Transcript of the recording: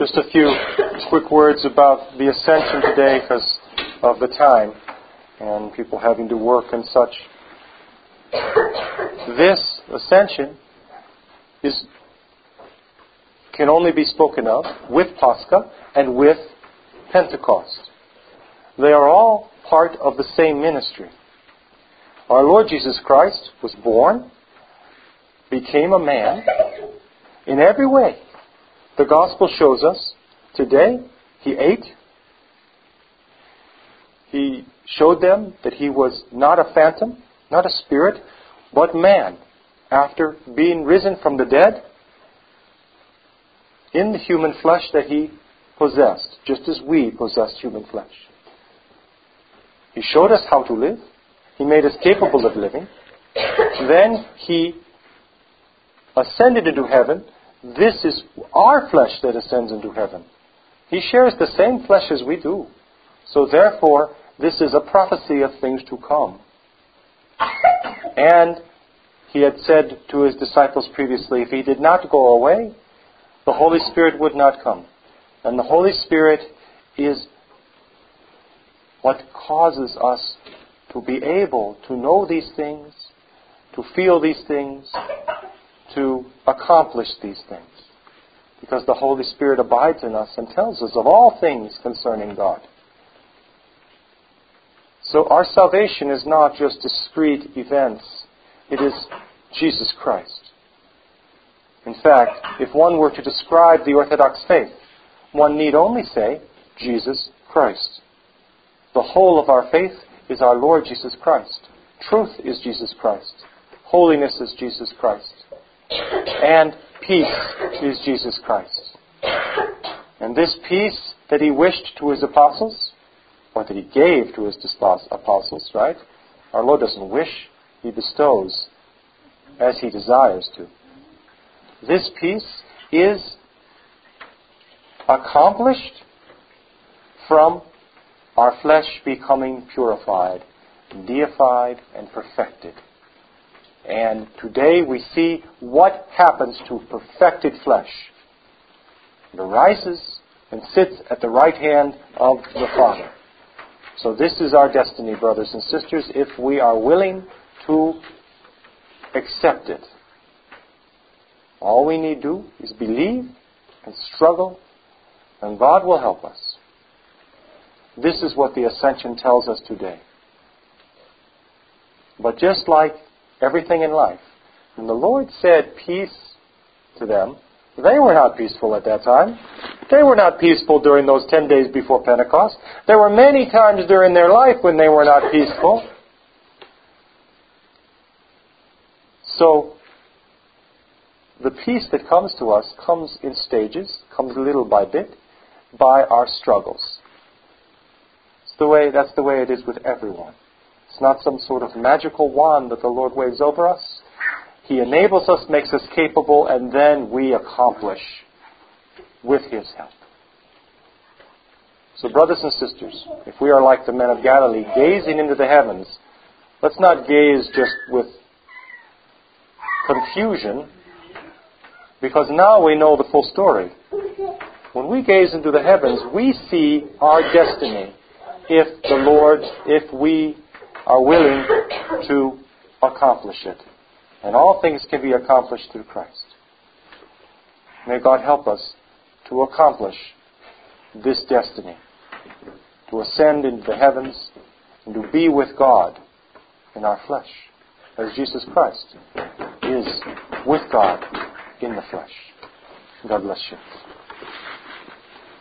Just a few quick words about the ascension today because of the time and people having to work and such. This ascension can only be spoken of with Pascha and with Pentecost. They are all part of the same ministry. Our Lord Jesus Christ was born, became a man in every way. The Gospel shows us today He ate. He showed them that He was not a phantom, not a spirit, but man. After being risen from the dead, in the human flesh that He possessed, just as we possessed human flesh. He showed us how to live. He made us capable of living. Then He ascended into heaven. This is our flesh that ascends into heaven. He shares the same flesh as we do. So therefore, this is a prophecy of things to come. And He had said to His disciples previously, if He did not go away, the Holy Spirit would not come. And the Holy Spirit is what causes us to be able to know these things, to feel these things, to accomplish these things. Because the Holy Spirit abides in us and tells us of all things concerning God. So our salvation is not just discrete events. It is Jesus Christ. In fact, if one were to describe the Orthodox faith, one need only say, Jesus Christ. The whole of our faith is our Lord Jesus Christ. Truth is Jesus Christ. Holiness is Jesus Christ. And peace is Jesus Christ. And this peace that He wished to His apostles, or that He gave to His apostles, right? Our Lord doesn't wish, He bestows as He desires to. This peace is accomplished from our flesh becoming purified, deified, and perfected. And today we see what happens to perfected flesh. It arises and sits at the right hand of the Father. So this is our destiny, brothers and sisters, if we are willing to accept it. All we need to do is believe and struggle, and God will help us. This is what the Ascension tells us today. But just like everything in life, when the Lord said peace to them, they were not peaceful at that time. They were not peaceful during those 10 days before Pentecost. There were many times during their life when they were not peaceful. So, the peace that comes to us comes in stages, comes little by bit, by our struggles. That's the way it is with everyone. It's not some sort of magical wand that the Lord waves over us. He enables us, makes us capable, and then we accomplish with His help. So brothers and sisters, if we are like the men of Galilee, gazing into the heavens, let's not gaze just with confusion, because now we know the full story. When we gaze into the heavens, we see our destiny if we are willing to accomplish it. And all things can be accomplished through Christ. May God help us to accomplish this destiny, to ascend into the heavens and to be with God in our flesh, as Jesus Christ is with God in the flesh. God bless you.